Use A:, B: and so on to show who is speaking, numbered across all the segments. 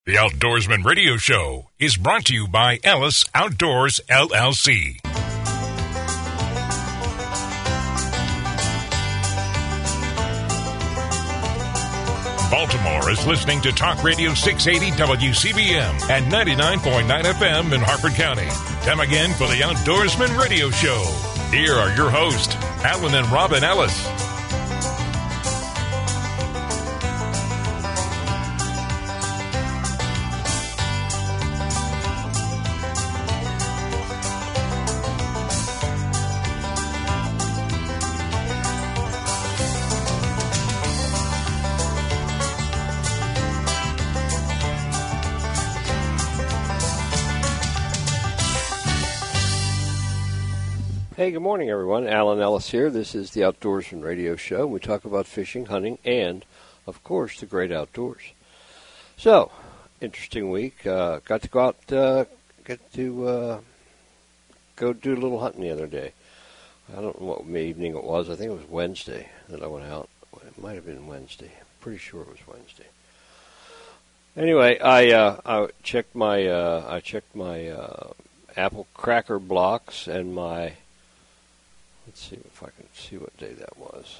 A: The Outdoorsman Radio Show is brought to you by Ellis Outdoors, LLC. Baltimore is listening to Talk Radio 680 WCBM and 99.9 FM in Harford County. Time again for the Outdoorsman Radio Show. Here are your hosts, Alan and Robin Ellis.
B: Hey, good morning, everyone. Alan Ellis here. This is the Outdoorsman Radio Show. We talk about fishing, hunting, and, of course, the great outdoors. So, interesting week. Got to go out, go do a little hunting the other day. I don't know what evening it was. I think it was Wednesday that I went out. It might have been Wednesday. I'm pretty sure it was Wednesday. Anyway, I checked my apple cracker blocks and my. Let's see if I can see what day that was.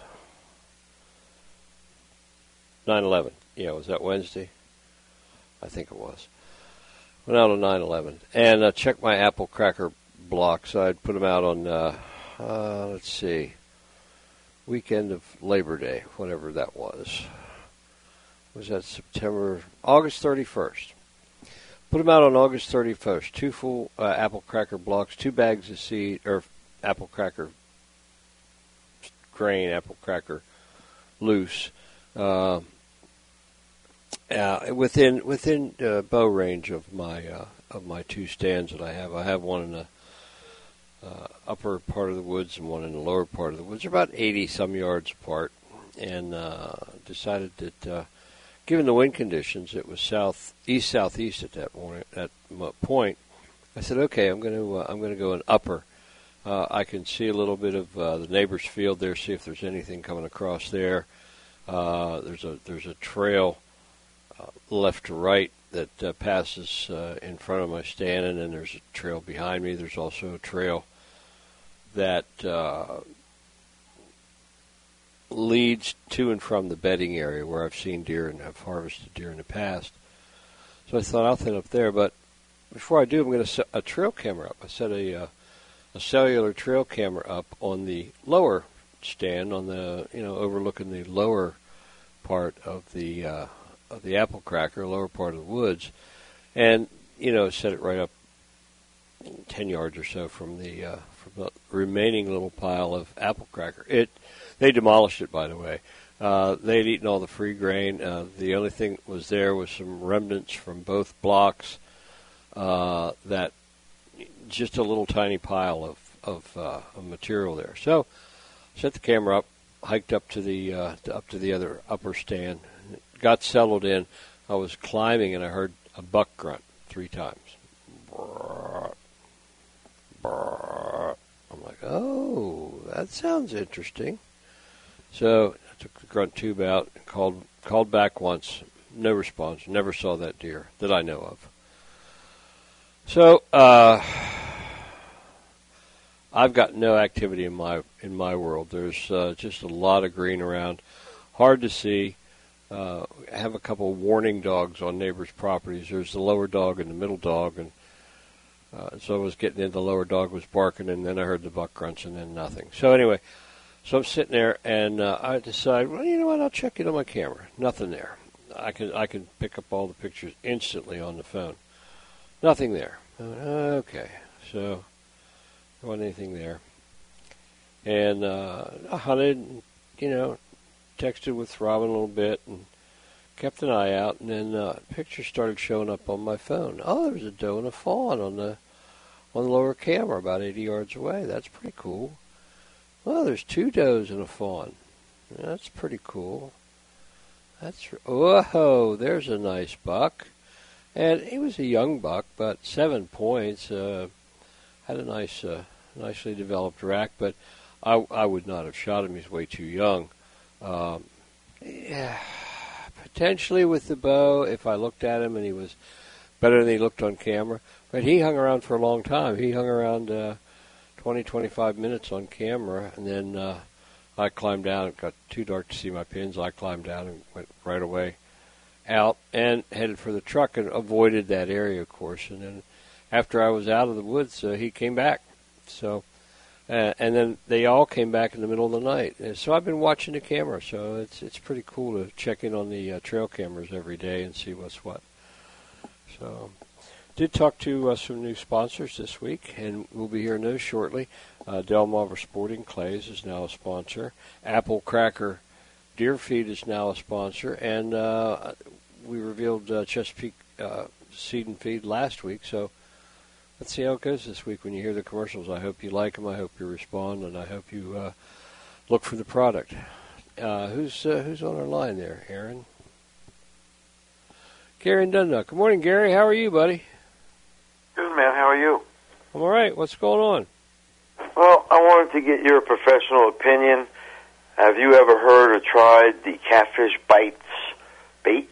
B: 9/11. Yeah, was that Wednesday? I think it was. Went out on 9/11 and checked my apple cracker blocks. I'd put them out on, let's see, weekend of Labor Day, whatever that was. Was that August 31st? Put them out on August 31st. 2 full apple cracker blocks, 2 bags of seed, or apple cracker grain, apple cracker loose, within bow range of my 2 stands that I have. I have one in the upper part of the woods and one in the lower part of the woods. They're about 80 some yards apart, and decided that given the wind conditions, it was southeast at that point. I said, okay, I'm going to go an upper. I can see a little bit of the neighbor's field there, see if there's anything coming across there. There's a trail left to right that passes in front of my stand, and then there's a trail behind me. There's also a trail that leads to and from the bedding area where I've seen deer and have harvested deer in the past. So I thought I'll thin up there, but before I do, I'm going to set a trail camera up. I set a cellular trail camera up on the lower stand, on the overlooking the lower part of the apple cracker, lower part of the woods, and set it right up 10 yards or so from the remaining little pile of apple cracker. They demolished it, by the way. They'd eaten all the free grain. The only thing that was there was some remnants from both blocks. That just a little tiny pile of material there. So, set the camera up, hiked up to the other upper stand, got settled in. I was climbing and I heard a buck grunt 3 times. Brrr, brrr. I'm like, oh, that sounds interesting. So I took the grunt tube out and called back once. No response. Never saw that deer that I know of. So I've got no activity in my world. There's just a lot of green around, hard to see. I have a couple of warning dogs on neighbors' properties. There's the lower dog and the middle dog, and so I was getting in. The lower dog was barking, and then I heard the buck grunts, and then nothing. So anyway, I'm sitting there, and I decide, well, you know what? I'll check it on my camera. Nothing there. I can pick up all the pictures instantly on the phone. Nothing there. Okay, so there wasn't anything there. And I hunted, texted with Robin a little bit and kept an eye out. And then pictures started showing up on my phone. Oh, there was a doe and a fawn on the lower camera about 80 yards away. That's pretty cool. Well, there's 2 does and a fawn. That's pretty cool. Whoa, there's a nice buck. And he was a young buck, but 7 points. Had a nicely developed rack, but I would not have shot him. He's way too young. But potentially with the bow if I looked at him and he was better than he looked on camera. But he hung around for a long time. He hung around 20, 25 minutes on camera, and then I climbed down. It got too dark to see my pins. I climbed down and went right away out and headed for the truck and avoided that area, of course. And then after I was out of the woods, he came back. So, and then they all came back in the middle of the night. And so I've been watching the camera. So it's pretty cool to check in on the trail cameras every day and see what's what. So, did talk to some new sponsors this week, and we'll be hearing those shortly. Delmarva Sporting Clays is now a sponsor. Apple Cracker Deer Feed is now a sponsor, and we revealed Chesapeake Seed and Feed last week. So let's see how it goes this week when you hear the commercials. I hope you like them. I hope you respond, and I hope you look for the product. Who's on our line there, Aaron? Gary in Dundalk. Good morning, Gary. How are you, buddy?
C: Good, man. How are you?
B: I'm all right. What's going on?
C: Well, I wanted to get your professional opinion. Have you ever heard or tried the Catfish Bites bait?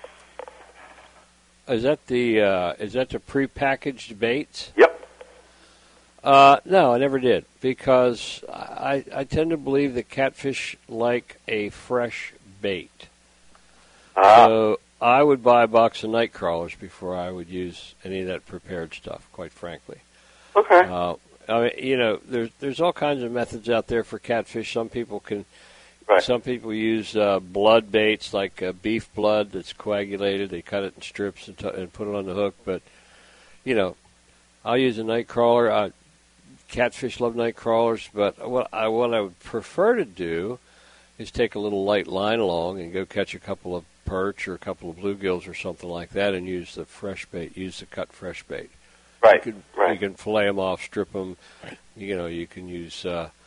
B: Is that the prepackaged baits?
C: Yep.
B: No, I never did, because I tend to believe that catfish like a fresh bait. So I would buy a box of night crawlers before I would use any of that prepared stuff, quite frankly.
C: Okay.
B: I mean, there's all kinds of methods out there for catfish. Some people Some people use blood baits, like beef blood that's coagulated. They cut it in strips and put it on the hook. But, I'll use a night crawler. Catfish love night crawlers. But what I would prefer to do is take a little light line along and go catch a couple of perch or a couple of bluegills or something like that and use the fresh bait, use the cut fresh bait.
C: Right.
B: You can fillet them off, strip them. You can use.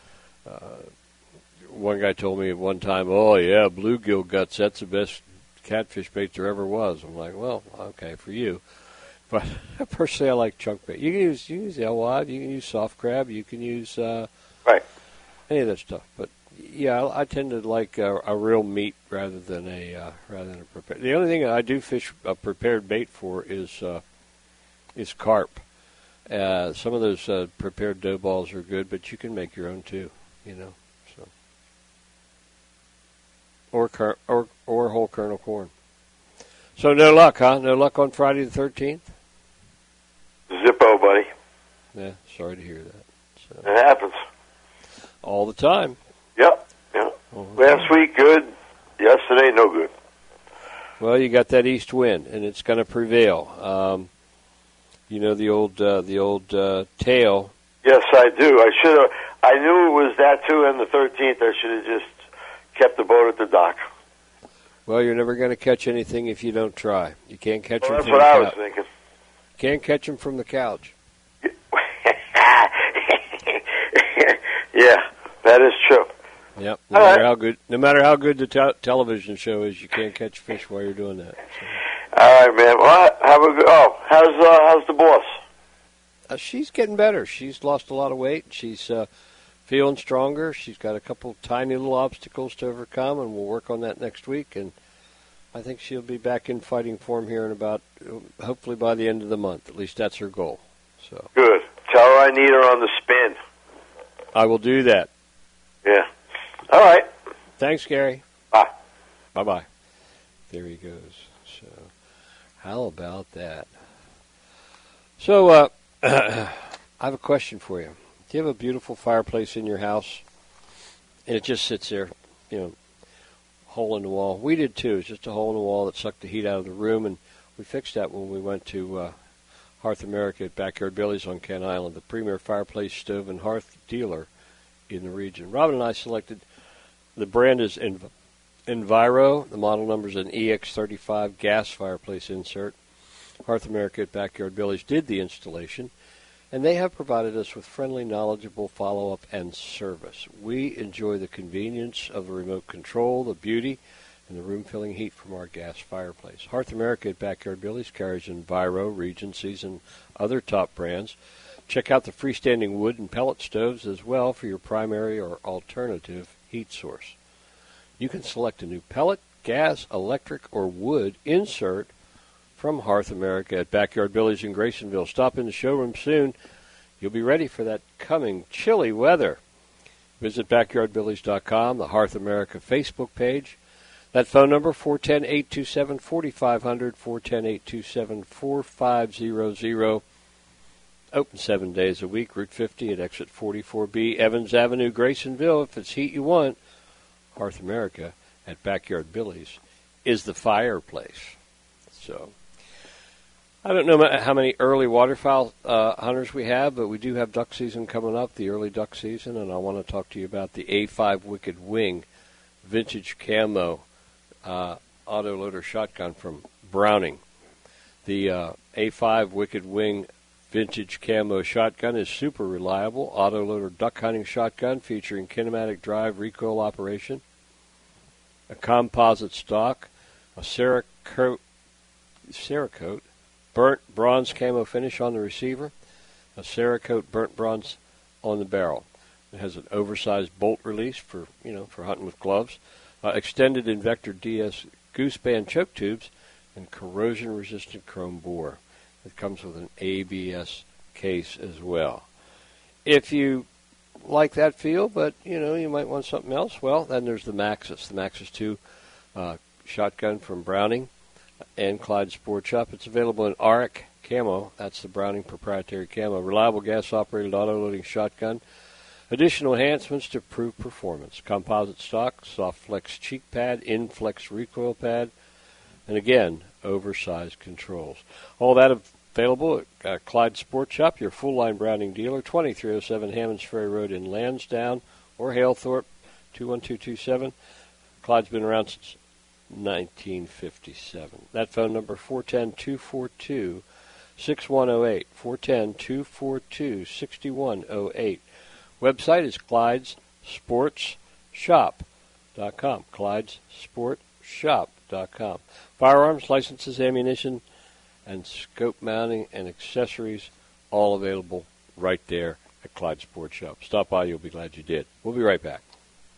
B: One guy told me at one time, "Oh yeah, bluegill guts. That's the best catfish bait there ever was." I'm like, "Well, okay for you," but personally, I like chunk bait. You can use alewife, you can use soft crab, you can use any of that stuff. But yeah, I tend to like a real meat rather than a prepared. The only thing I do fish a prepared bait for is carp. Some of those prepared dough balls are good, but you can make your own too, So, or whole kernel corn. So no luck, huh? No luck on Friday the 13th.
C: Zippo, buddy.
B: Yeah, sorry to hear that. So,
C: it happens
B: all the time.
C: Yep. Last week, good. Yesterday, no good.
B: Well, you got that east wind, and it's going to prevail. The old tail.
C: Yes, I do. I knew it was that too. And the 13th, I should have just kept the boat at the dock.
B: Well, you're never going to catch anything if you don't try. You can't catch them.
C: That's
B: from
C: what
B: the
C: I was
B: couch.
C: thinking.
B: Can't catch them from the couch.
C: Yeah, that is true.
B: Yep. No matter how good the television show is, you can't catch fish while you're doing that. So.
C: All right, man. Well, how's the boss?
B: She's getting better. She's lost a lot of weight. She's feeling stronger. She's got a couple tiny little obstacles to overcome, and we'll work on that next week. And I think she'll be back in fighting form here in about, hopefully by the end of the month. At least that's her goal. So
C: good. Tell her I need her on the spin.
B: I will do that.
C: Yeah. All right.
B: Thanks, Gary.
C: Bye.
B: Bye-bye. There he goes. So how about that? So I have a question for you. Do you have a beautiful fireplace in your house, and it just sits there, hole in the wall? We did too. It's just a hole in the wall that sucked the heat out of the room, and we fixed that when we went to Hearth America at Backyard Billy's on Kent Island, the premier fireplace, stove, and hearth dealer in the region. Robin and I selected, the brand is Enviro. The model number is an EX35 gas fireplace insert. Hearth America at Backyard Billy's did the installation, and they have provided us with friendly, knowledgeable follow-up and service. We enjoy the convenience of the remote control, the beauty, and the room-filling heat from our gas fireplace. Hearth America at Backyard Billy's carries Enviro, Regencies, and other top brands. Check out the freestanding wood and pellet stoves as well for your primary or alternative heat source. You can select a new pellet gas, electric, or wood insert from Hearth America at Backyard Billy's in Graysonville. Stop in the showroom soon. You'll be ready for that coming chilly weather. Visit backyardbillys.com, the Hearth America Facebook page. That phone number, 410-827-4500, 410-827-4500. Open 7 days a week, Route 50 at exit 44B, Evans Avenue, Graysonville. If it's heat you want, Hearth America at Backyard Billy's is the fireplace. So, I don't know how many early waterfowl hunters we have, but we do have duck season coming up, the early duck season, and I want to talk to you about the A5 Wicked Wing vintage camo autoloader shotgun from Browning. The A5 Wicked Wing vintage camo shotgun is super reliable autoloader duck hunting shotgun featuring kinematic drive recoil operation, a composite stock, a Cerakote burnt bronze camo finish on the receiver, a Cerakote burnt bronze on the barrel. It has an oversized bolt release for hunting with gloves, extended Invector DS goose band choke tubes, and corrosion-resistant chrome bore. It comes with an ABS case as well. If you like that feel, but you might want something else, well, then there's the Maxus. The Maxus 2 shotgun from Browning and Clyde Sport Shop. It's available in Auric camo. That's the Browning proprietary camo. Reliable gas-operated auto-loading shotgun. Additional enhancements to improve performance. Composite stock, soft flex cheek pad, inflex recoil pad, and again, oversized controls. All that available at Clyde Sport Shop, your full-line Browning dealer, 2307 Hammonds Ferry Road in Lansdowne, or Halethorpe, 21227. Clyde's been around since 1957. That phone number, 410-242-6108, 410-242-6108. Website is ClydesSportsShop.com, ClydesSportsShop.com. Firearms, licenses, ammunition, and scope mounting and accessories, all available right there at Clyde Sport Shop. Stop by, you'll be glad you did. We'll be right back.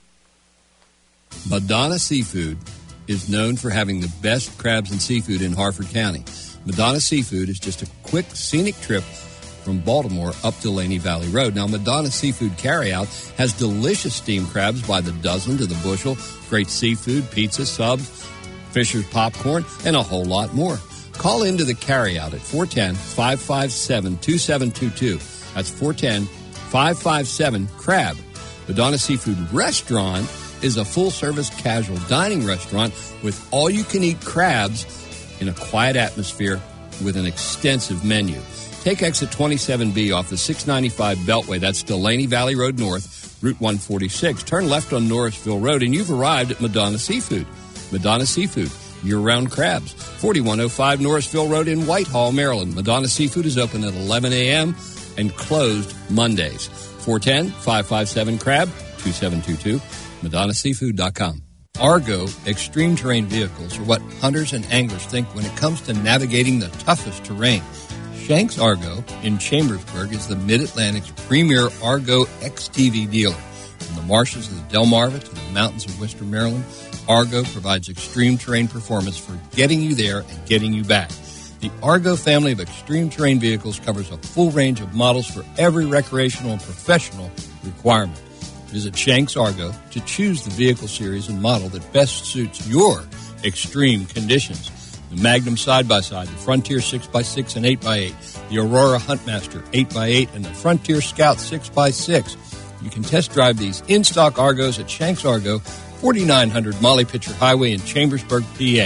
D: Madonna Seafood is known for having the best crabs and seafood in Harford County. Madonna Seafood is just a quick, scenic trip from Baltimore up to Laney Valley Road. Now, Madonna Seafood Carryout has delicious steamed crabs by the dozen to the bushel, great seafood, pizza, subs, Fisher's popcorn, and a whole lot more. Call into the carryout at 410-557-2722. That's 410-557-CRAB. Madonna Seafood Restaurant is a full-service casual dining restaurant with all-you-can-eat crabs in a quiet atmosphere with an extensive menu. Take exit 27B off the 695 Beltway. That's Delaney Valley Road North, Route 146. Turn left on Norrisville Road, and you've arrived at Madonna Seafood. Madonna Seafood, year-round crabs. 4105 Norrisville Road in Whitehall, Maryland. Madonna Seafood is open at 11 a.m. and closed Mondays. 410-557-CRAB, 2722, MadonnaSeafood.com. Argo Extreme Terrain Vehicles are what hunters and anglers think when it comes to navigating the toughest terrain. Shanks Argo in Chambersburg is the Mid-Atlantic's premier Argo XTV dealer. From the marshes of the Delmarva to the mountains of Worcester, Maryland, Argo provides extreme terrain performance for getting you there and getting you back. The Argo family of extreme terrain vehicles covers a full range of models for every recreational and professional requirement. Visit Shanks Argo to choose the vehicle series and model that best suits your extreme conditions. The Magnum Side-by-Side, the Frontier 6x6 and 8x8, the Aurora Huntmaster 8x8, and the Frontier Scout 6x6. You can test drive these in-stock Argos at Shanks Argo, 4900 Molly Pitcher Highway in Chambersburg, PA.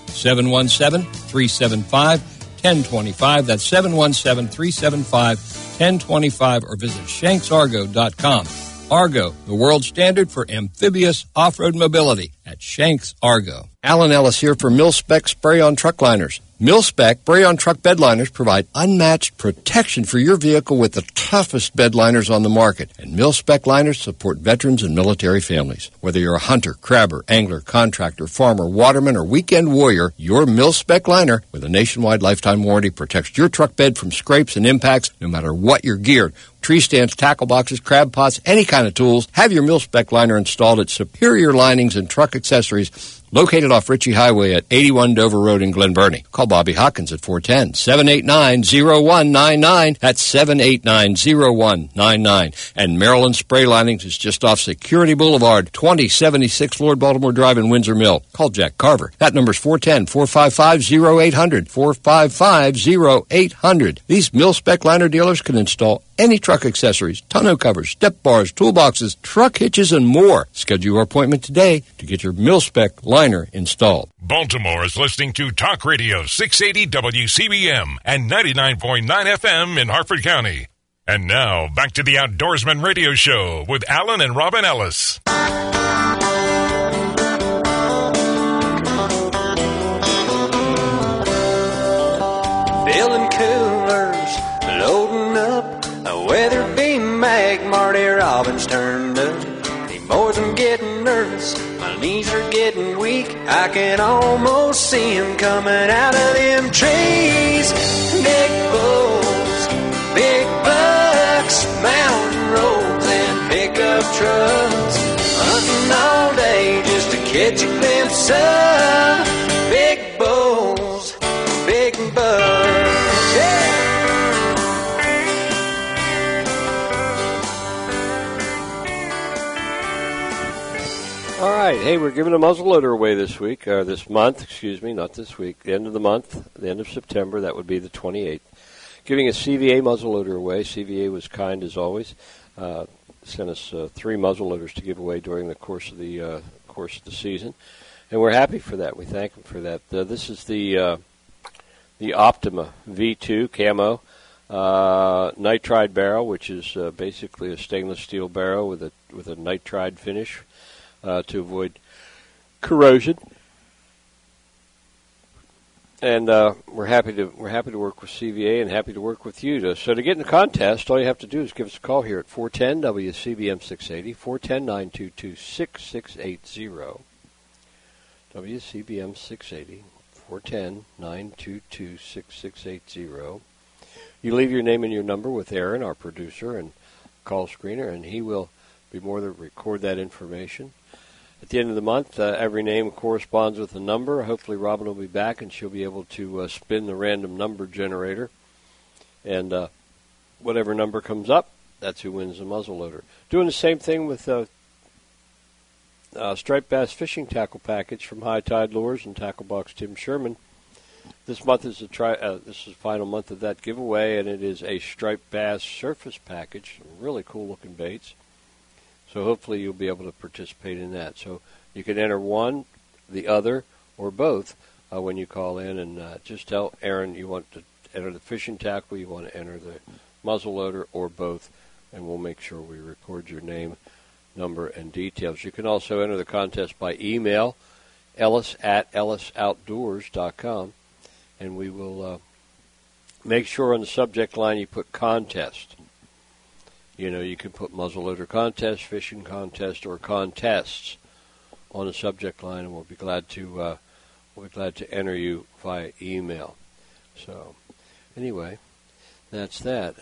D: 717-375-1025. That's 717-375-1025, or visit shanksargo.com. Argo, the world standard for amphibious off-road mobility at Shanks Argo. Alan Ellis here for Mil-Spec Spray-On Truck Liners. Mil-Spec Spray-On Truck Bed Liners provide unmatched protection for your vehicle with the toughest bed liners on the market. And Mil-Spec liners support veterans and military families. Whether you're a hunter, crabber, angler, contractor, farmer, waterman, or weekend warrior, your Mil-Spec liner with a nationwide lifetime warranty protects your truck bed from scrapes and impacts no matter what you're geared. Tree stands, tackle boxes, crab pots, any kind of tools. Have your Mil-Spec liner installed at Superior Linings and Truck Accessories located off Ritchie Highway at 81 Dover Road in Glen Burnie. Call Bobby Hawkins at 410-789-0199. That's 789-0199. And Maryland Spray Linings is just off Security Boulevard, 2076 Lord Baltimore Drive in Windsor Mill. Call Jack Carver. That number's 410-455-0800. 455-0800. These mil-spec liner dealers can install any truck accessories, tonneau covers, step bars, toolboxes, truck hitches, and more. Schedule your appointment today to get your mil-spec liner installed.
A: Baltimore is listening to Talk Radio 680 WCBM and 99.9 FM in Harford County. And now, back to the Outdoorsman Radio Show with Alan and Robin Ellis.
E: Filling coolers, loading up, a weather-beam mag, Marty Robbins turned up. He boys, I'm getting nervous, my knees are getting weak. I can almost see him coming out of them trees. Big bulls, big bucks, mountain roads and pickup trucks, hunting all day just to catch a glimpse of big bulls, big bucks. Yeah.
B: All right. Hey, we're giving a muzzleloader away this week, or this month, excuse me, not this week, the end of the month, the end of September, that would be the 28th. Giving a CVA muzzleloader away. CVA was kind as always. Sent us 3 muzzleloaders to give away during the course of the season. And we're happy for that. We thank them for that. This is the Optima V2 camo nitride barrel, which is basically a stainless steel barrel with a nitride finish to avoid corrosion. And we're happy to work with CVA and happy to work with you. So to get in the contest, all you have to do is give us a call here at 410 WCBM 680, 410-922-6680. WCBM 680, 410-922-6680. You leave your name and your number with Aaron, our producer and call screener, and he will be more than record that information. At the end of the month, every name corresponds with a number. Hopefully Robin will be back and she'll be able to spin the random number generator. And whatever number comes up, that's who wins the muzzleloader. Doing the same thing with striped bass fishing tackle package from High Tide Lures and Tackle Box Tim Sherman. This month is this is the final month of that giveaway, and it is a striped bass surface package. Some really cool looking baits. So hopefully you'll be able to participate in that. So you can enter one, the other, or both when you call in, and just tell Aaron you want to enter the fishing tackle, you want to enter the muzzleloader, or both, and we'll make sure we record your name, number, and details. You can also enter the contest by email, ellis@ellisoutdoors.com, and we will make sure on the subject line you put contest. You know, you can put muzzleloader contest, fishing contest, or contests on the subject line, and we'll be glad to enter you via email. So, anyway, that's that.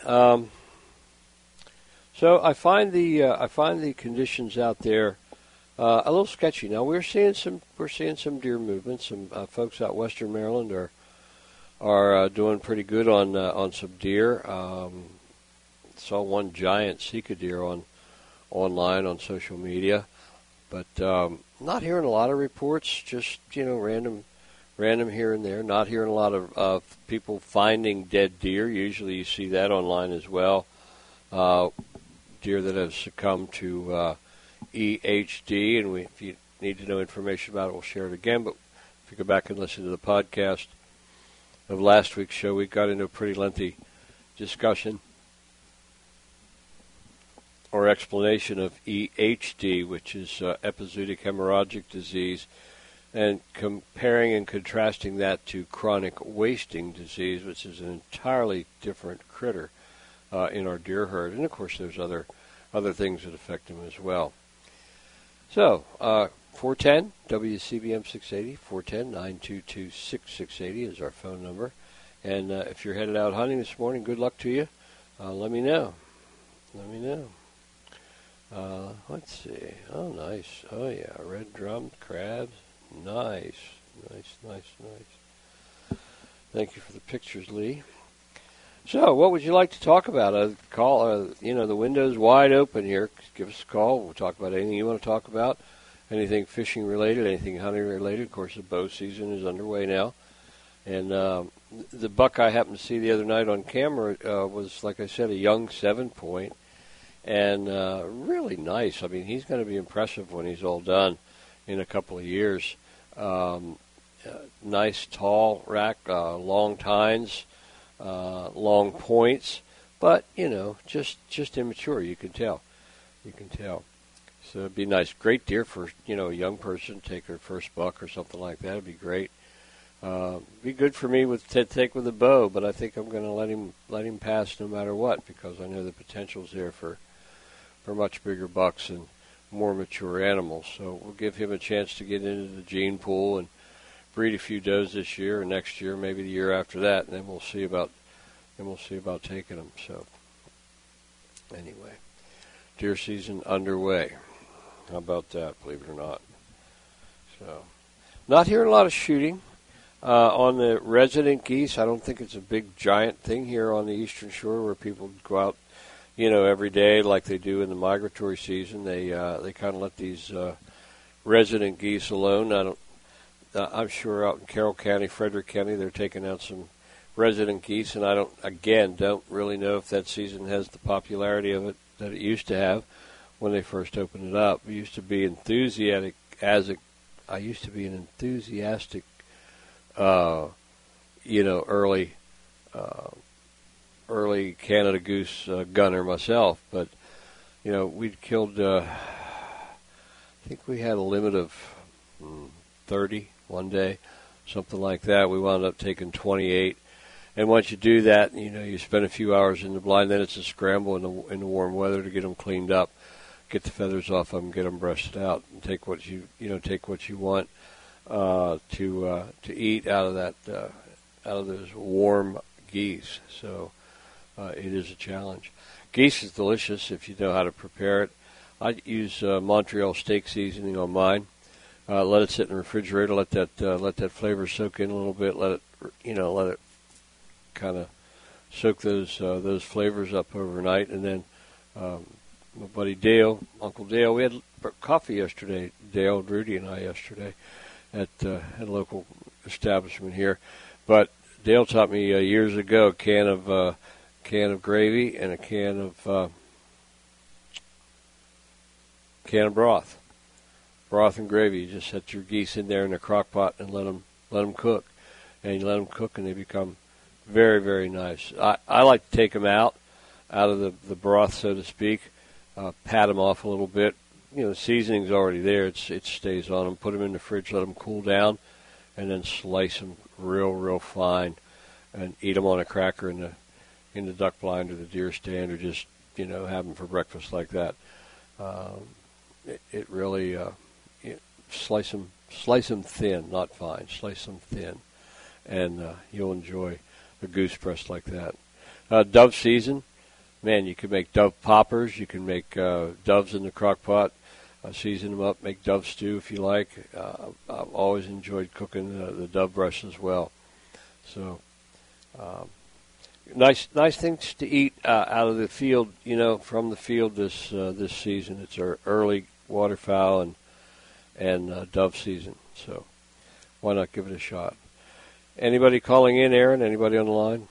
B: So I find the conditions out there a little sketchy. Now we're seeing some deer movement. Some folks out western Maryland are doing pretty good on some deer. Saw one giant Sika deer online on social media, but not hearing a lot of reports. Just random here and there. Not hearing a lot of people finding dead deer. Usually you see that online as well. Deer that have succumbed to EHD, and if you need to know information about it, we'll share it again. But if you go back and listen to the podcast of last week's show, we got into a pretty lengthy discussion or explanation of EHD, which is epizootic hemorrhagic disease, and comparing and contrasting that to chronic wasting disease, which is an entirely different critter in our deer herd. And, of course, there's other things that affect them as well. So, 410 WCBM 680, 410-922-6680 is our phone number. And if you're headed out hunting this morning, good luck to you. Let me know. Let's see. Oh, nice. Oh, yeah. Red drum crabs. Nice. Thank you for the pictures, Lee. So, what would you like to talk about? The window's wide open here. Give us a call. We'll talk about anything you want to talk about. Anything fishing related, anything hunting related. Of course, the bow season is underway now. And the buck I happened to see the other night on camera was, like I said, a young 7-point. And really nice. I mean, he's going to be impressive when he's all done in a couple of years. Nice tall rack, long tines, long points, but just immature. You can tell. So it'd be nice. Great deer for a young person to take their first buck or something like that. It'd be great. Be good for me to take with a bow, but I think I'm going to let him pass no matter what, because I know the potential's there for much bigger bucks and more mature animals. So we'll give him a chance to get into the gene pool and breed a few does this year, and next year, maybe the year after that, and then we'll see about taking them. So anyway, deer season underway. How about that? Believe it or not. So, not hearing a lot of shooting on the resident geese. I don't think it's a big giant thing here on the Eastern Shore where people go out, every day like they do in the migratory season. They kind of let these resident geese alone. I'm sure out in Carroll County, Frederick County, they're taking out some resident geese, and I don't really know if that season has the popularity of it that it used to have when they first opened it up. I used to be enthusiastic, early Canada goose gunner myself, but we'd killed. I think we had a limit of 30 one day, something like that. We wound up taking 28. And once you do that, you spend a few hours in the blind, then it's a scramble in the warm weather to get them cleaned up, get the feathers off them, get them brushed out, and take what you want to eat out of those warm geese. So it is a challenge. Geese is delicious if you know how to prepare it. I use Montreal steak seasoning on mine. Let it sit in the refrigerator. Let that flavor soak in a little bit. Let it kind of soak those flavors up overnight. And then my buddy Dale, Uncle Dale, we had coffee yesterday. Dale, Rudy, and I yesterday at a local establishment here. But Dale taught me years ago a can of gravy and a can of broth. Broth and gravy. You just set your geese in there in a crock pot and let them cook, and you let them cook, and they become very, very nice. I like to take them out of the broth, so to speak, pat them off a little bit. The seasoning's already there; it stays on them. Put them in the fridge, let them cool down, and then slice them real, real fine, and eat them on a cracker in the duck blind or the deer stand, or just have them for breakfast like that. It really slice them thin, not fine. Slice them thin, and you'll enjoy a goose breast like that. Dove season, man, you can make dove poppers. You can make doves in the crock pot, season them up, make dove stew if you like. I've always enjoyed cooking the dove breast as well. So nice things to eat out of the field. From the field this season. It's our early waterfowl and dove season. So why not give it a shot? Anybody calling in, Aaron? Anybody on the line?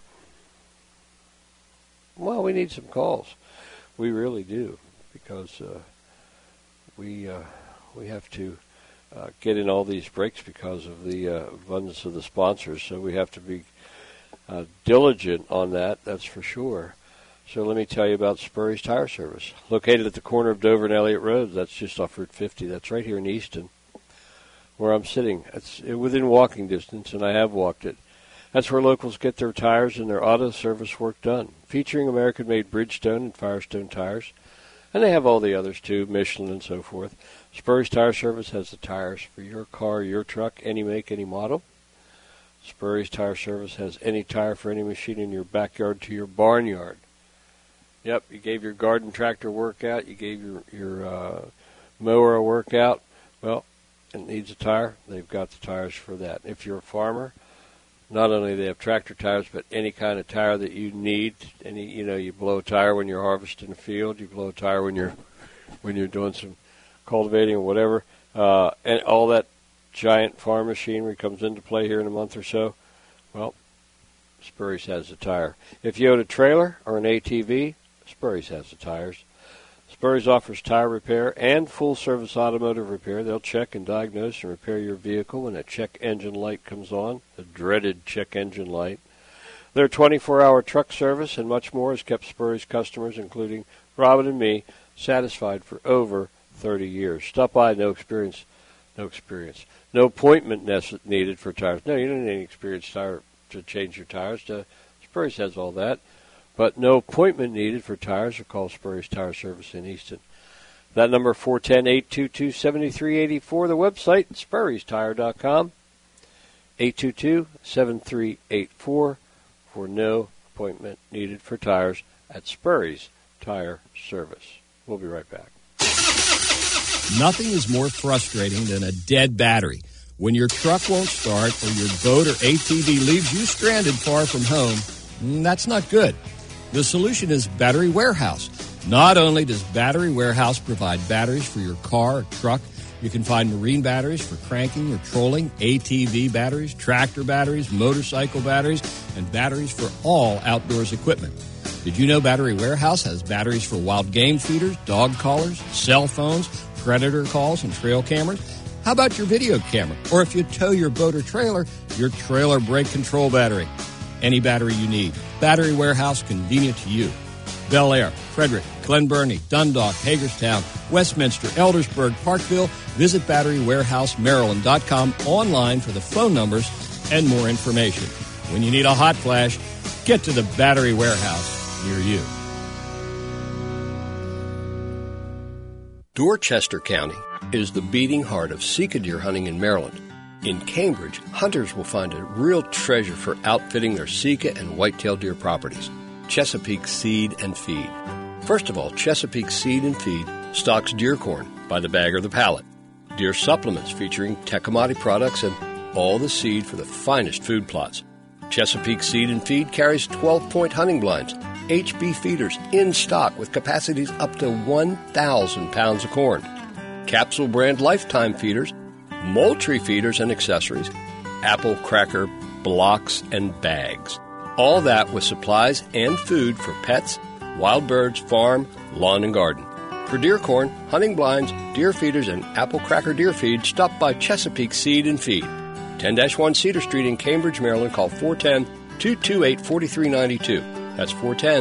B: Well, we need some calls. We really do, because we have to get in all these breaks because of the abundance of the sponsors. So we have to be diligent on that. That's for sure. So let me tell you about Spurry's Tire Service, located at the corner of Dover and Elliott Road. That's just off Route 50. That's right here in Easton, where I'm sitting. It's within walking distance, and I have walked it. That's where locals get their tires and their auto service work done, featuring American-made Bridgestone and Firestone tires. And they have all the others, too, Michelin and so forth. Spurry's Tire Service has the tires for your car, your truck, any make, any model. Spurry's Tire Service has any tire for any machine in your backyard to your barnyard. Yep, you gave your garden tractor workout, you gave your mower a workout. Well, and needs a tire, they've got the tires for that. If you're a farmer, not only do they have tractor tires, but any kind of tire that you need. You blow a tire when you're harvesting a field. You blow a tire when you're doing some cultivating or whatever. And all that giant farm machinery comes into play here in a month or so. Well, Spurry's has the tire. If you own a trailer or an ATV, Spurry's has the tires. Spurry's offers tire repair and full-service automotive repair. They'll check and diagnose and repair your vehicle when a check engine light comes on, the dreaded check engine light. Their 24-hour truck service and much more has kept Spurry's customers, including Robin and me, satisfied for over 30 years. Stop by, no appointment needed for tires. No, you don't need any experienced tire to change your tires. Spurry's has all that. But no appointment needed for tires, or call Spurry's Tire Service in Easton. That number, 410-822-7384. The website, spurrystire.com, 822-7384, for no appointment needed for tires at Spurry's Tire Service. We'll be right back.
D: Nothing is more frustrating than a dead battery. When your truck won't start or your boat or ATV leaves you stranded far from home, that's not good. The solution is Battery Warehouse. Not only does Battery Warehouse provide batteries for your car or truck, you can find marine batteries for cranking or trolling, ATV batteries, tractor batteries, motorcycle batteries, and batteries for all outdoors equipment. Did you know Battery Warehouse has batteries for wild game feeders, dog collars, cell phones, predator calls, and trail cameras? How about your video camera? Or if you tow your boat or trailer, your trailer brake control battery. Any battery you need. Battery Warehouse, convenient to you. Bel Air, Frederick, Glen Burnie, Dundalk, Hagerstown, Westminster, Eldersburg, Parkville. Visit BatteryWarehouseMaryland.com online for the phone numbers and more information. When you need a hot flash, get to the Battery Warehouse near you. Dorchester County is the beating heart of Sika deer hunting in Maryland. In Cambridge, hunters will find a real treasure for outfitting their Sika and whitetail deer properties, Chesapeake Seed and Feed. First of all, Chesapeake Seed and Feed stocks deer corn by the bag or the pallet, deer supplements featuring Tecomate products, and all the seed for the finest food plots. Chesapeake Seed and Feed carries 12-point hunting blinds, HB feeders in stock with capacities up to 1,000 pounds of corn, capsule brand lifetime feeders, Moultrie feeders and accessories, apple cracker blocks and bags. All that with supplies and food for pets, wild birds, farm, lawn and garden. For deer corn, hunting blinds, deer feeders, and apple cracker deer feed, stop by Chesapeake Seed and Feed. 10-1 Cedar Street in Cambridge, Maryland. Call 410-228-4392. That's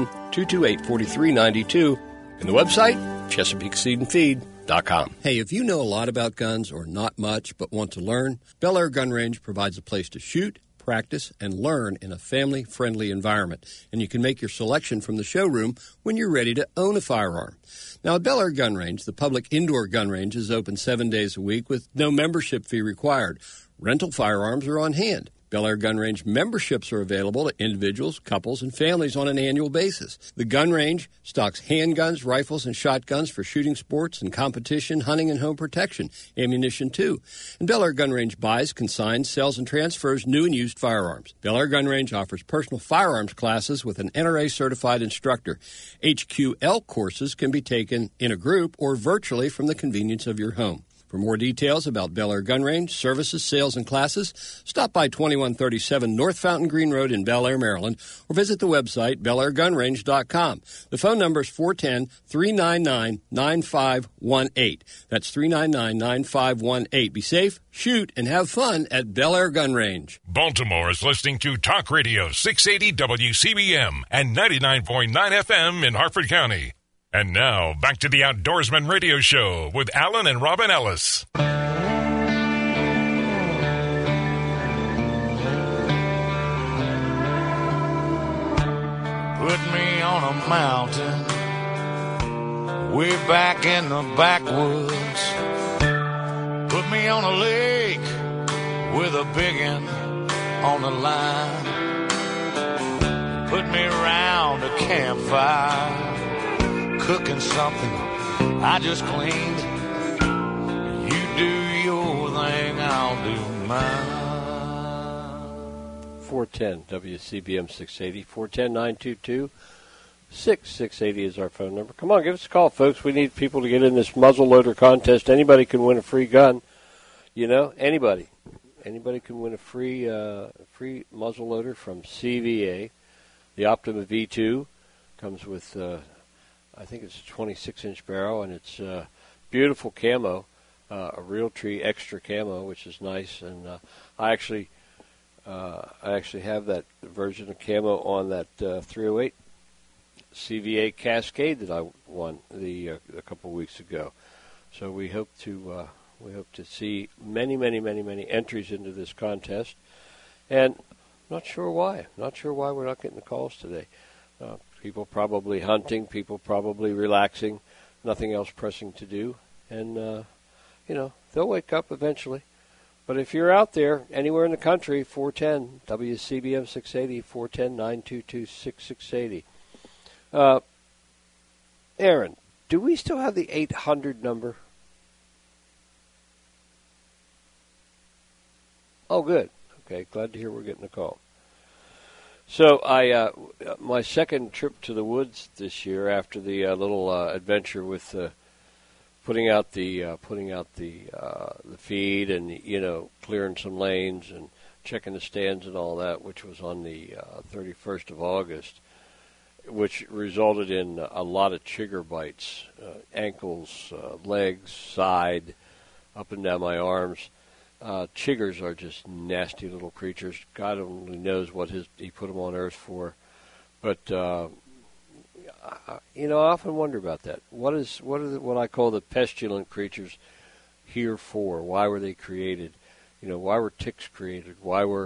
D: 410-228-4392. And the website, ChesapeakeSeedandFeed.com. Hey, if you know a lot about guns or not much but want to learn, Bel Air Gun Range provides a place to shoot, practice, and learn in a family-friendly environment. And you can make your selection from the showroom when you're ready to own a firearm. Now, at Bel Air Gun Range, the public indoor gun range is open 7 days a week with no membership fee required. Rental firearms are on hand. Bel Air Gun Range memberships are available to individuals, couples, and families on an annual basis. The gun range stocks handguns, rifles, and shotguns for shooting sports and competition, hunting, and home protection. Ammunition, too. And Bel Air Gun Range buys, consigns, sells, and transfers new and used firearms. Bel Air Gun Range offers personal firearms classes with an NRA-certified instructor. HQL courses can be taken in a group or virtually from the convenience of your home. For more details about Bel Air Gun Range, services, sales, and classes, stop by 2137 North Fountain Green Road in Bel Air, Maryland, or visit the website, BelAirGunRange.com. The phone number is 410-399-9518. That's 399-9518. Be safe, shoot, and have fun at Bel Air Gun Range.
A: Baltimore is listening to Talk Radio 680 WCBM and 99.9 FM in Harford County. And now, back to the Outdoorsman Radio Show with Alan and Robin Ellis.
F: Put me on a mountain, way back in the backwoods. Put me on a lake with a biggin on the line. Put me around a campfire, cooking something I just cleaned. You do your thing mine.
B: 410 WCBM 680, 410-922-6680 is our phone number. Come on, give us a call, folks. We need people to get in this muzzleloader contest. Anybody can win a free gun. You know, anybody. Anybody can win a free muzzleloader from CVA. The Optima V2 comes with, I think it's a 26-inch barrel, and it's beautiful camo, a Realtree extra camo, which is nice. And I actually have that version of camo on that 308 CVA Cascade that I won a couple of weeks ago. So we hope to see many entries into this contest, and not sure why we're not getting the calls today. People probably hunting, people probably relaxing, nothing else pressing to do, and they'll wake up eventually. But if you're out there anywhere in the country, 410 WCBM 680, 410-922-6680. Aaron, do we still have the 800 number? Oh, good. Okay, glad to hear we're getting a call. So my second trip to the woods this year, after the little adventure with putting out the feed and clearing some lanes and checking the stands and all that, which was on the 31st of August, which resulted in a lot of chigger bites, ankles, legs, side, up and down my arms. Chiggers are just nasty little creatures. God only knows what he put them on Earth for. But I often wonder about that. What are what I call the pestilent creatures here for? Why were they created? Why were ticks created? Why were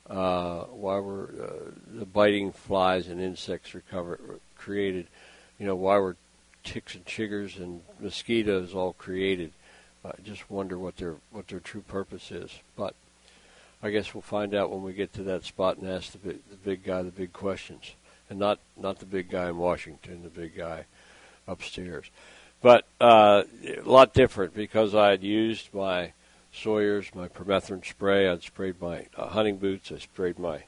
B: the biting flies and insects created? Why were ticks and chiggers and mosquitoes all created? I just wonder what their true purpose is. But I guess we'll find out when we get to that spot and ask the big guy the big questions, and not the big guy in Washington, the big guy upstairs. But a lot different, because I had used my Sawyer's, my permethrin spray. I'd sprayed my hunting boots. I sprayed my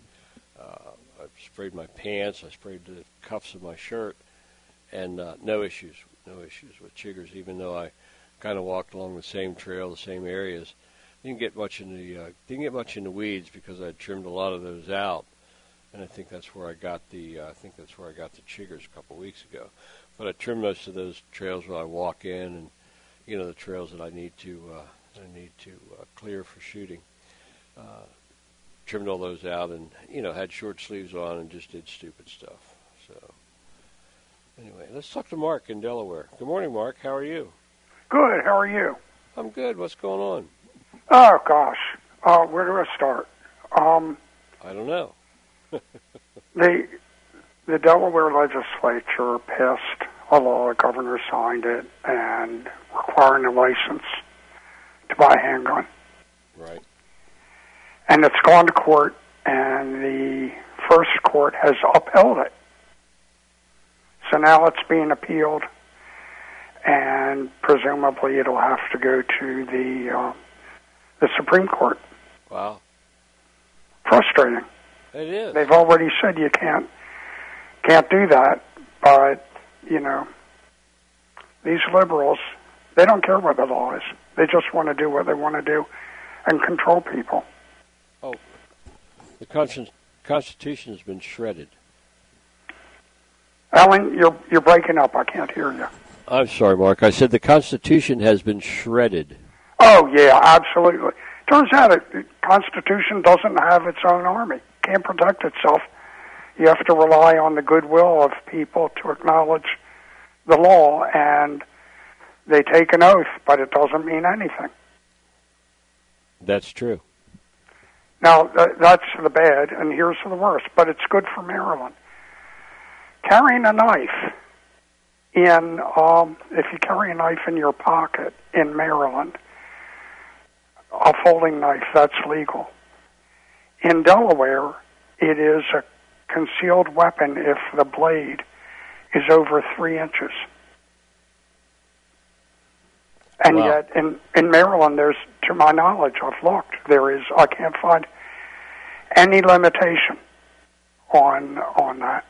B: pants. I sprayed the cuffs of my shirt, and no issues with chiggers, even though I kind of walked along the same trail, the same areas. Didn't get much in the weeds, because I trimmed a lot of those out, and I think that's where I got the chiggers a couple of weeks ago. But I trimmed most of those trails where I walk in, and the trails that I need to clear for shooting. Trimmed all those out, and had short sleeves on and just did stupid stuff. So anyway, let's talk to Mark in Delaware. Good morning, Mark. How are you?
G: Good. How are you?
B: I'm good. What's going on?
G: Oh, gosh. Where do I start?
B: I don't know.
G: The Delaware legislature passed a law, the governor signed it, and requiring a license to buy a handgun.
B: Right.
G: And it's gone to court, and the first court has upheld it. So now it's being appealed, and presumably it'll have to go to the Supreme Court.
B: Wow.
G: Frustrating.
B: It is.
G: They've already said you can't do that, but these liberals, they don't care what the law is. They just want to do what they want to do and control people.
B: Oh, the Constitution has been shredded.
G: Alan, you're breaking up. I can't hear you.
B: I'm sorry, Mark. I said the Constitution has been shredded.
G: Oh, yeah, absolutely. Turns out the Constitution doesn't have its own army. Can't protect itself. You have to rely on the goodwill of people to acknowledge the law, and they take an oath, but it doesn't mean anything.
B: That's true.
G: Now, that's the bad, and here's the worst, but it's good for Maryland. Carrying a knife if you carry a knife in your pocket in Maryland, a folding knife, that's legal. In Delaware, it is a concealed weapon if the blade is over 3 inches. And
B: wow.
G: Yet, in Maryland, there's to my knowledge, I've looked. I can't find any limitation on that.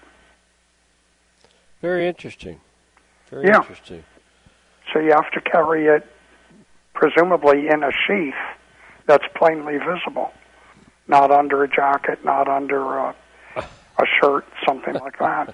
B: Very interesting. Very interesting.
G: So you have to carry it, presumably in a sheath that's plainly visible, not under a jacket, not under a shirt, something like that.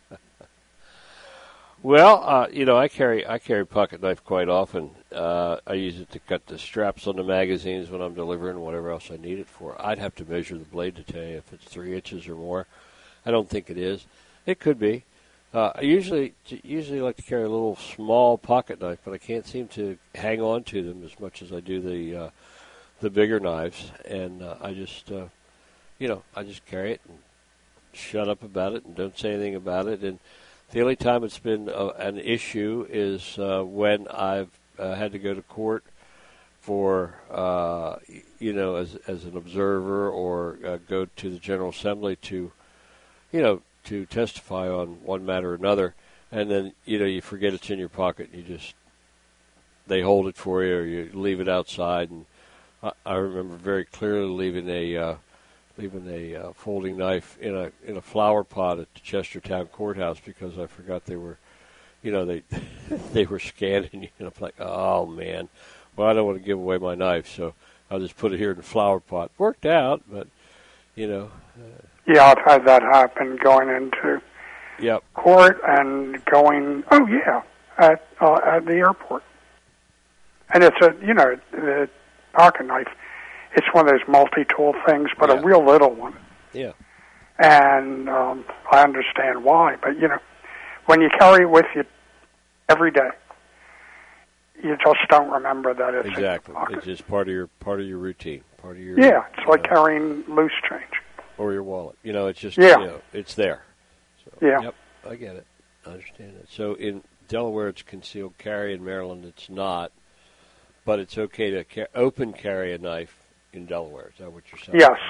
B: Well, I carry a pocket knife quite often. I use it to cut the straps on the magazines when I'm delivering whatever else I need it for. I'd have to measure the blade to tell you if it's 3 inches or more. I don't think it is. It could be. I usually like to carry a little small pocket knife, but I can't seem to hang on to them as much as I do the bigger knives. And I just carry it and shut up about it and don't say anything about it. And the only time it's been an issue is when I've had to go to court for, as an observer or go to the General Assembly to testify on one matter or another, and then, you forget it's in your pocket and they hold it for you or you leave it outside. And I remember very clearly leaving a folding knife in a flower pot at the Chestertown Courthouse because I forgot they were, they were scanning you. And I'm like, oh man, well I don't want to give away my knife, so I'll just put it here in the flower pot. Worked out, but
G: Yeah, I've had that happen going into court and going. Oh yeah, at the airport, and it's the pocket knife. It's one of those multi-tool things, but a real little one.
B: Yeah.
G: And I understand why, but when you carry it with you every day, you just don't remember that it's in your pocket.
B: It's just part of your routine, part of your.
G: Yeah, it's like carrying loose change.
B: Or your wallet. It's just it's there. So,
G: yeah.
B: Yep, I get it. I understand it. So in Delaware, it's concealed carry. In Maryland, it's not. But it's okay to open carry a knife in Delaware. Is that what you're saying?
G: Yes.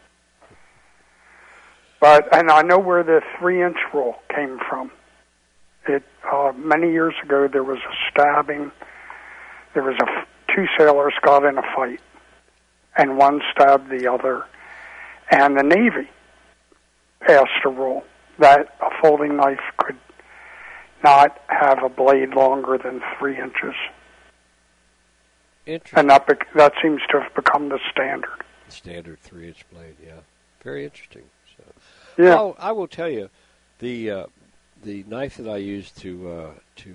G: And I know where the 3-inch rule came from. It many years ago there was a stabbing. There was two sailors got in a fight, and one stabbed the other. And the Navy passed a rule that a folding knife could not have a blade longer than 3 inches.
B: Interesting.
G: And that seems to have become the standard.
B: Standard 3-inch blade, yeah. Very interesting. So,
G: yeah.
B: Well, I will tell you, the knife that I use to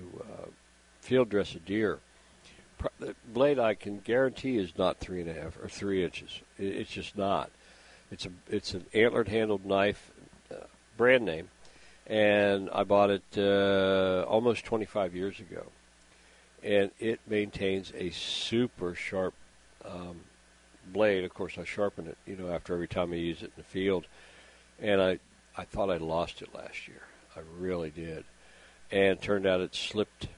B: field dress a deer, the blade I can guarantee is not 3.5 or 3 inches. It's just not. It's an antlered handled knife, brand name, and I bought it almost 25 years ago. And it maintains a super sharp blade. Of course, I sharpen it, after every time I use it in the field. And I thought I lost it last year. I really did. And it turned out it slipped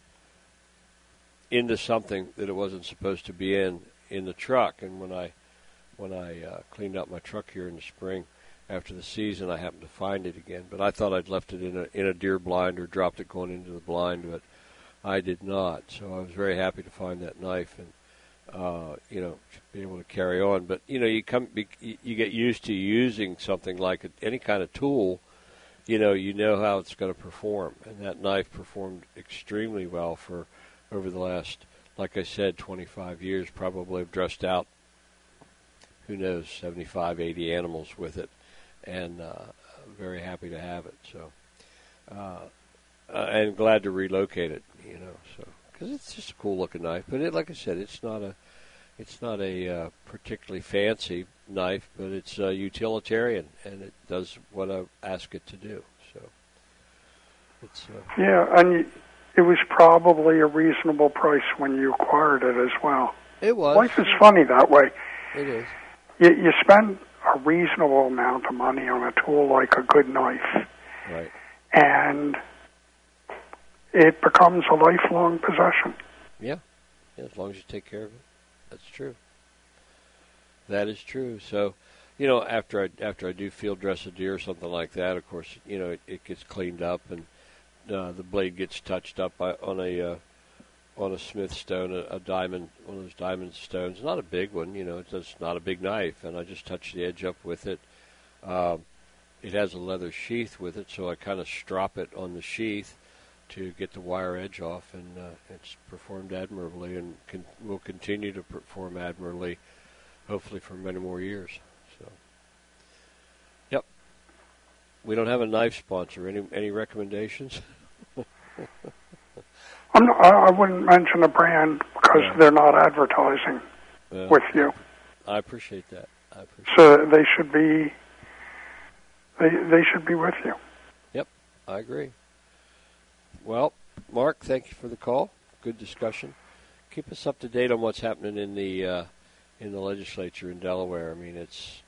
B: into something that it wasn't supposed to be in the truck. And when I cleaned out my truck here in the spring after the season, I happened to find it again. But I thought I'd left it in a deer blind or dropped it going into the blind, but I did not. So I was very happy to find that knife and to be able to carry on. But you get used to using something like any kind of tool. You know how it's going to perform, and that knife performed extremely well for over the last, like I said, 25 years. Probably have dressed out, who knows, 75, 80 animals with it, and very happy to have it. So, and glad to relocate it, so because it's just a cool looking knife. But like I said, it's not a particularly fancy knife, but it's utilitarian, and it does what I ask it to do. So, it's
G: and it was probably a reasonable price when you acquired it as well.
B: It was.
G: Life is funny that way.
B: It is.
G: You spend a reasonable amount of money on a tool like a good knife,
B: right?
G: And it becomes a lifelong possession.
B: Yeah, as long as you take care of it. That's true. That is true. So, after I do field dress a deer or something like that, of course, it gets cleaned up and the blade gets touched up on on a Smith stone, a diamond, one of those diamond stones. Not a big one, it's not a big knife, and I just touch the edge up with it. It has a leather sheath with it, so I kind of strop it on the sheath to get the wire edge off, and it's performed admirably and will continue to perform admirably, hopefully for many more years. So, yep. We don't have a knife sponsor. Any recommendations?
G: I wouldn't mention a brand because they're not advertising with you.
B: I appreciate that.
G: So they should be. They should be with you.
B: Yep, I agree. Well, Mark, thank you for the call. Good discussion. Keep us up to date on what's happening in the legislature in Delaware. I mean, it's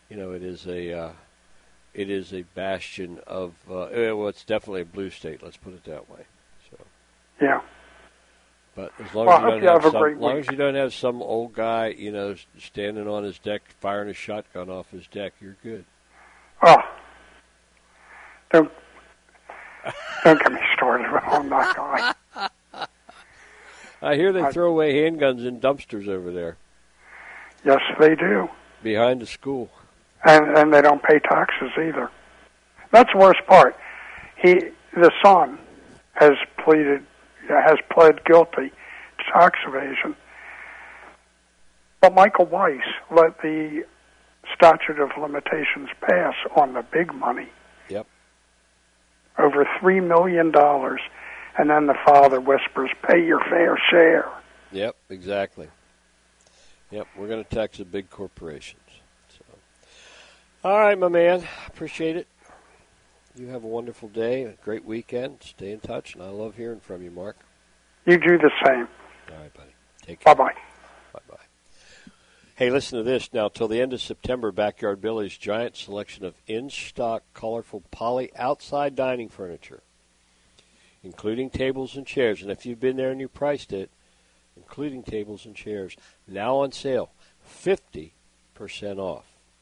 B: it is a bastion of it's definitely a blue state. Let's put it that way. So.
G: Yeah.
B: But as long as you don't have some old guy, standing on his deck firing a shotgun off his deck, you're good.
G: Oh, don't get me started on that guy.
B: I hear they throw away handguns in dumpsters over there.
G: Yes, they do.
B: Behind the school.
G: And they don't pay taxes either. That's the worst part. The son has pled guilty to tax evasion. But Michael Weiss let the statute of limitations pass on the big money.
B: Yep.
G: Over $3 million. And then the father whispers, pay your fair share.
B: Yep, exactly. Yep, we're going to tax the big corporations. So. All right, my man. Appreciate it. You have a wonderful day, a great weekend. Stay in touch, and I love hearing from you, Mark.
G: You do the same.
B: All right, buddy. Take care.
G: Bye-bye.
B: Bye-bye. Hey, listen to this. Now, till the end of September, Backyard Billy's giant selection of in-stock, colorful poly outside dining furniture, including tables and chairs. And if you've been there and you priced it, including tables and chairs, now on sale, 50% off.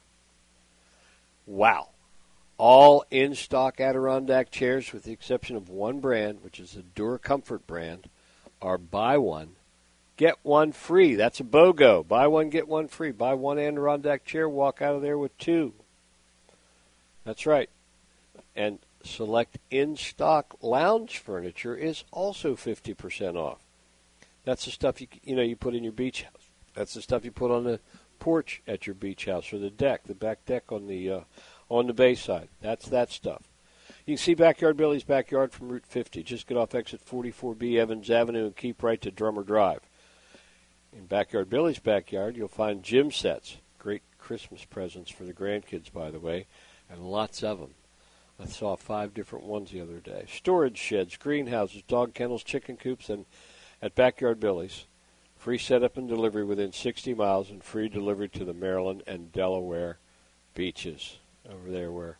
B: Wow. All in-stock Adirondack chairs, with the exception of one brand, which is the Dura Comfort brand, are buy one, get one free. That's a BOGO. Buy one, get one free. Buy one Adirondack chair, walk out of there with two. That's right. And select in-stock lounge furniture is also 50% off. That's the stuff you put in your beach house. That's the stuff you put on the porch at your beach house, or the back deck on the bay side. That's that stuff. You can see Backyard Billy's backyard from Route 50. Just get off exit 44B Evans Avenue and keep right to Drummer Drive. In Backyard Billy's backyard, you'll find gym sets. Great Christmas presents for the grandkids, by the way, and lots of them. I saw 5 different ones the other day. Storage sheds, greenhouses, dog kennels, chicken coops, and at Backyard Billy's, free setup and delivery within 60 miles and free delivery to the Maryland and Delaware beaches. Over there where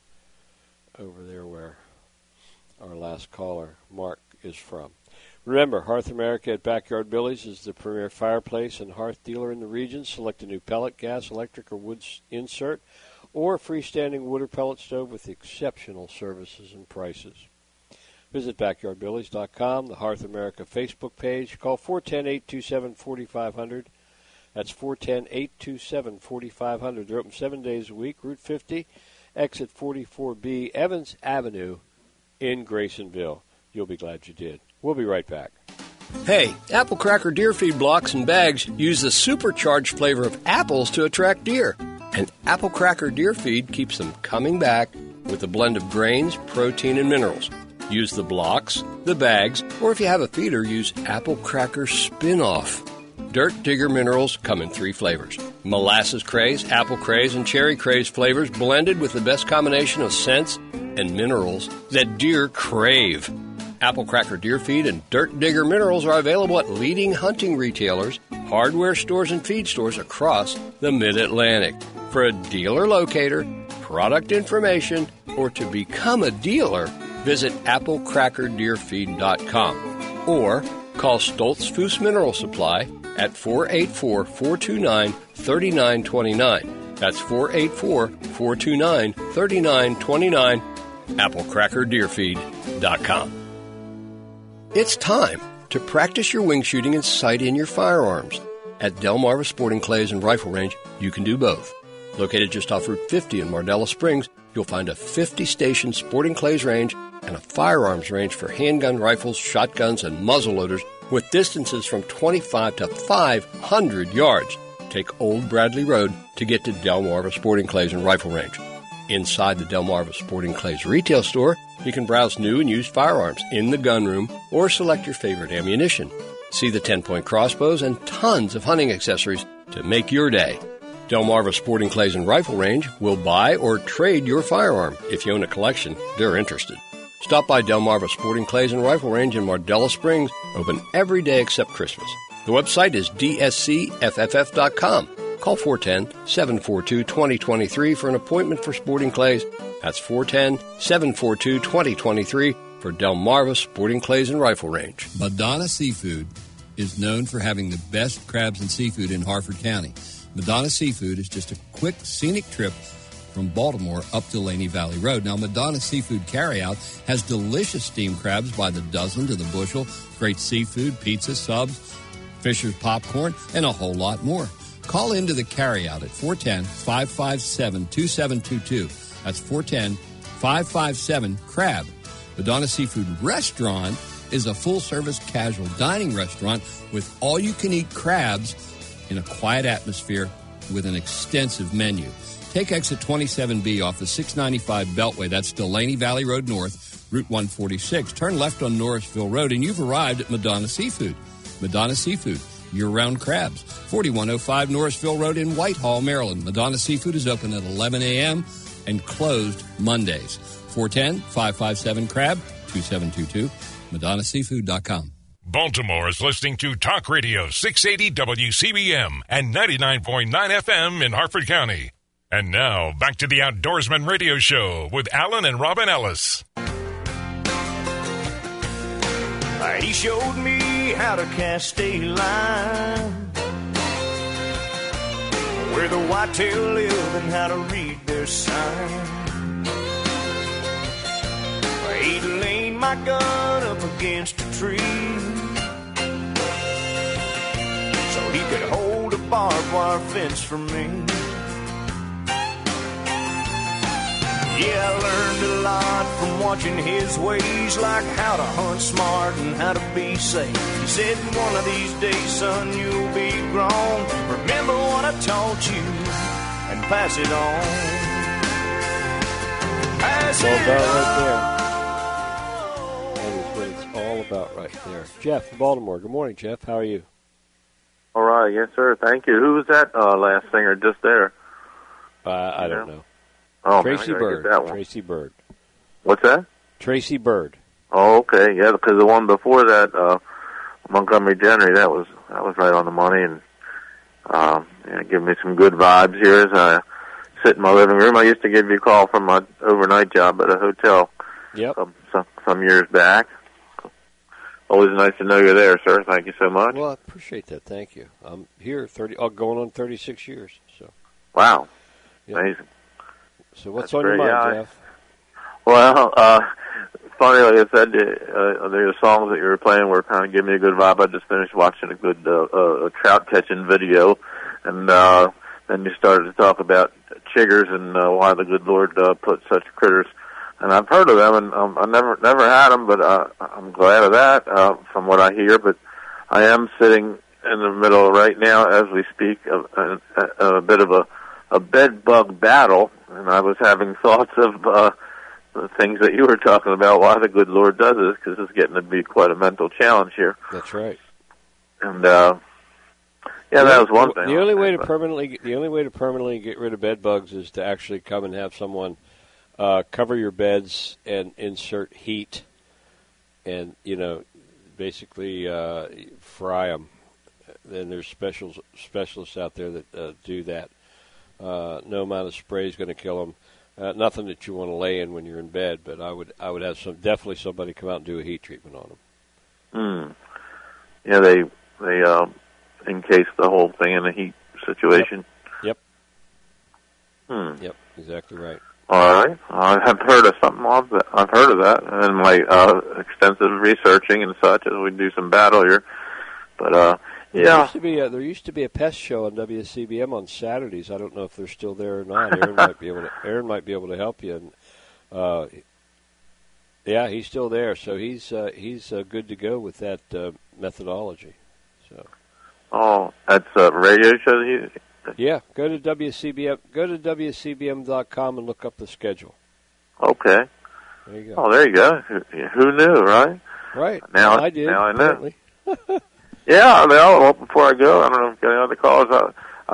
B: our last caller, Mark, is from. Remember, Hearth America at Backyard Billy's is the premier fireplace and hearth dealer in the region. Select a new pellet, gas, electric, or wood insert, or a freestanding wood or pellet stove with exceptional services and prices. Visit BackyardBillys.com, the Hearth America Facebook page. Call 410-827-4500. That's 410-827-4500. They're open 7 days a week. Route 50, exit 44B, Evans Avenue in Graysonville. You'll be glad you did. We'll be right back.
D: Hey, Apple Cracker deer feed blocks and bags use the supercharged flavor of apples to attract deer. And Apple Cracker deer feed keeps them coming back with a blend of grains, protein, and minerals. Use the blocks, the bags, or if you have a feeder, use Apple Cracker Spin-Off. Dirt Digger minerals come in 3 flavors. Molasses Craze, Apple Craze, and Cherry Craze flavors blended with the best combination of scents and minerals that deer crave. Apple Cracker Deer Feed and Dirt Digger minerals are available at leading hunting retailers, hardware stores, and feed stores across the Mid-Atlantic. For a dealer locator, product information, or to become a dealer, visit applecrackerdeerfeed.com or call Stoltz Foos Mineral Supply at 484-429-3929. That's 484-429-3929, applecrackerdeerfeed.com. It's time to practice your wing shooting and sight in your firearms. At Delmarva Sporting Clays and Rifle Range, you can do both. Located just off Route 50 in Mardella Springs, you'll find a 50-station sporting clays range and a firearms range for handgun rifles, shotguns, and muzzleloaders with distances from 25 to 500 yards. Take Old Bradley Road to get to Delmarva Sporting Clays and Rifle Range. Inside the Delmarva Sporting Clays retail store, you can browse new and used firearms in the gun room or select your favorite ammunition. See the 10-point crossbows and tons of hunting accessories to make your day. Delmarva Sporting Clays and Rifle Range will buy or trade your firearm. If you own a collection, they're interested. Stop by Delmarva Sporting Clays and Rifle Range in Mardella Springs, open every day except Christmas. The website is dscfff.com. Call 410-742-2023 for an appointment for Sporting Clays. That's 410-742-2023 for Delmarva Sporting Clays and Rifle Range.
H: Madonna Seafood is known for having the best crabs and seafood in Harford County. Madonna Seafood is just a quick, scenic trip from Baltimore up to Laney Valley Road. Now, Madonna Seafood Carryout has delicious steamed crabs by the dozen to the bushel, great seafood, pizza, subs, Fisher's popcorn, and a whole lot more. Call into the carryout at 410-557-2722. That's 410-557-CRAB. Madonna Seafood Restaurant is a full-service casual dining restaurant with all-you-can-eat crabs in a quiet atmosphere with an extensive menu. Take exit 27B off the 695 Beltway. That's Delaney Valley Road North, Route 146. Turn left on Norrisville Road, and you've arrived at Madonna Seafood. Madonna Seafood, year-round crabs. 4105 Norrisville Road in Whitehall, Maryland. Madonna Seafood is open at 11 a.m. and closed Mondays. 410-557-CRAB, 2722, MadonnaSeafood.com.
A: Baltimore is listening to Talk Radio 680 WCBM and 99.9 FM in Harford County. And now, back to the Outdoorsman Radio Show with Alan and Robin Ellis.
I: He showed me how to cast a line, where the whitetail live and how to read their sign. He leaned my gun up against a tree so he could hold a barbed wire fence for me. Yeah, I learned a lot from watching his ways, like how to hunt smart and how to be safe. He said, one of these days, son, you'll be grown. Remember what I taught you and pass it on. Pass it on.
B: That is what it's all about right there. Jeff in Baltimore. Good morning, Jeff. How are you?
J: All right. Yes, sir. Thank you. Who was that last singer just there?
B: I don't know.
J: Oh,
B: Tracy
J: man,
B: Bird.
J: that one.
B: Tracy Bird.
J: What's that?
B: Tracy Bird.
J: Oh, okay. Yeah, because the one before that, Montgomery Gentry, that was right on the money, and give me some good vibes here as I sit in my living room. I used to give you a call from my overnight job at a hotel.
B: Yep.
J: Some years back. Always nice to know you're there, sir. Thank you so much.
B: Well, I appreciate that. Thank you. I'm here going on 36 years. So.
J: Wow.
B: Yep.
J: Amazing.
B: So what's on your mind, Jeff?
J: Well, funny, like I said, the songs that you were playing were kind of giving me a good vibe. I just finished watching a good trout catching video, and then you started to talk about chiggers and why the good Lord put such critters. And I've heard of them, and I never had them, but I'm glad of that from what I hear. But I am sitting in the middle right now, as we speak, of a bit of a bed bug battle, and I was having thoughts of the things that you were talking about, why the good Lord does this, because it's getting to be quite a mental challenge here.
B: That's right.
J: And that was one thing.
B: The only way to permanently get rid of bed bugs is to actually come and have someone cover your beds and insert heat, and basically fry them. Then there's specialists out there that do that. No amount of spray is going to kill them. Nothing that you want to lay in when you're in bed, but I would have definitely somebody come out and do a heat treatment on them.
J: Yeah, they encase the whole thing in a heat situation.
B: Yep.
J: Yep.
B: Yep, exactly right.
J: All right. I have heard of something of that. I've heard of that in my extensive researching and such as we do some battle here. But, yeah.
B: There used to be a pest show on WCBM on Saturdays. I don't know if they're still there or not. Aaron might be able to help you. And, yeah, he's still there, so he's good to go with that methodology. So.
J: Oh, that's a radio show.
B: Yeah, go to WCBM. Go to WCBM.com and look up the schedule.
J: Okay.
B: There you go.
J: Oh, there you go. Who knew, right?
B: Right.
J: Now
B: I did.
J: Now I know.
B: Yeah.
J: Well, before I go, I don't know if you got any other calls.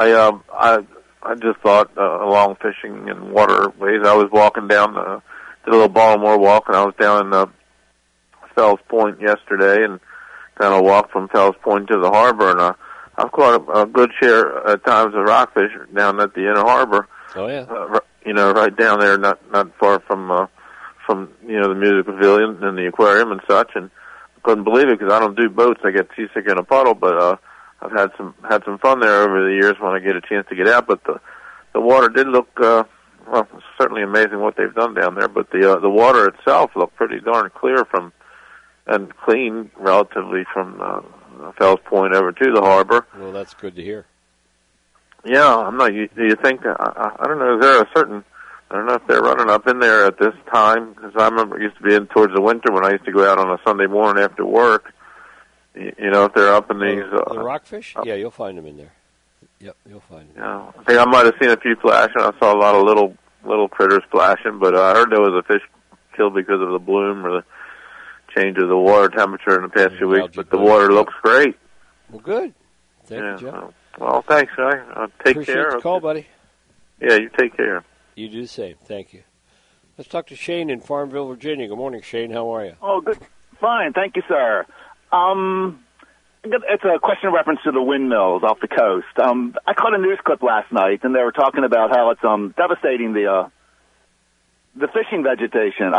J: I just thought along fishing and waterways. I was walking down, did a little Baltimore walk, and I was down in Fells Point yesterday, and kind of walked from Fells Point to the harbor, and I've caught a good share at times of rockfish down at the inner harbor.
B: Oh yeah.
J: Right down there, not far from the music pavilion and the aquarium and such. And I couldn't believe it because I don't do boats. I get seasick in a puddle, but I've had some fun there over the years when I get a chance to get out. But the water did look it's certainly amazing what they've done down there. But the water itself looked pretty darn clear and clean relatively from Fells Point over to the harbor.
B: Well, that's good to hear.
J: Yeah, I'm not. Do you think? I don't know. Is there a certain? I don't know if they're running up in there at this time, because I remember it used to be in towards the winter when I used to go out on a Sunday morning after work. If they're up in these
B: the rockfish, yeah, you'll find them in there. Yep, you'll find them.
J: Yeah, I think I might have seen a few flashing. I saw a lot of little critters flashing, but I heard there was a fish killed because of the bloom or the change of the water temperature in the past few weeks. But the water looks great.
B: Well, good. Thank you, Joe.
J: Well, thanks, guy. Take
B: Appreciate
J: care.
B: The call, buddy.
J: Yeah, you take care.
B: You do the same. Thank you. Let's talk to Shane in Farmville, Virginia. Good morning, Shane. How are you?
K: Oh, good. Fine. Thank you, sir. It's a question in reference to the windmills off the coast. I caught a news clip last night, and they were talking about how it's devastating the fishing vegetation,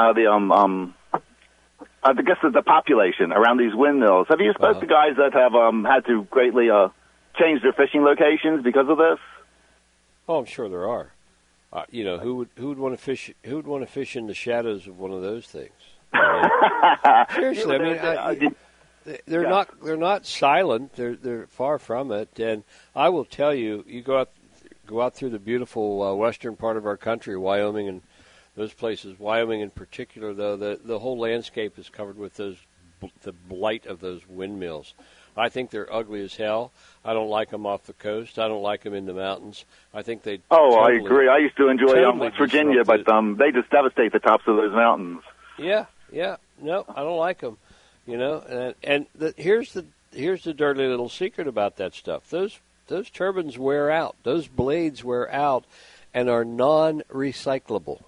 K: I guess the population around these windmills. Have you spoke to guys that have had to greatly change their fishing locations because of this?
B: Oh, I'm sure there are. Who would want to fish? Who would want to fish in the shadows of one of those things? Seriously, they're not silent. They're far from it. And I will tell you, you go out through the beautiful western part of our country, Wyoming and those places. Wyoming in particular, though, the whole landscape is covered with the blight of those windmills. I think they're ugly as hell. I don't like them off the coast. I don't like them in the mountains. I think they.
K: I agree. I used to enjoy West Virginia, but they just devastate the tops of those mountains.
B: Yeah. No, I don't like them. Here's the dirty little secret about that stuff. Those turbines wear out. Those blades wear out, and are non-recyclable.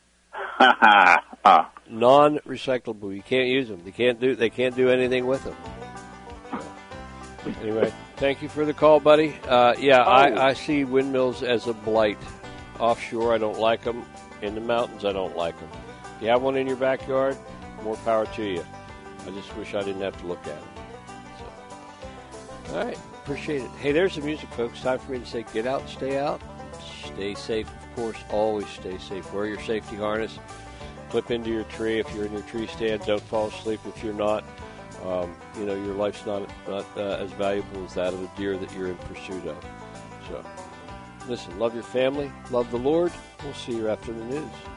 B: Non-recyclable. You can't use them. They can't do anything with them. Anyway, thank you for the call, buddy. I see windmills as a blight. Offshore, I don't like them. In the mountains, I don't like them. If you have one in your backyard, more power to you. I just wish I didn't have to look at it. So, all right, appreciate it. Hey, there's the music, folks. Time for me to say get out, stay out. Stay safe, of course. Always stay safe. Wear your safety harness. Clip into your tree if you're in your tree stand. Don't fall asleep if you're not. Your life's not as valuable as that of the deer that you're in pursuit of. So, listen, love your family, love the Lord. We'll see you after the news.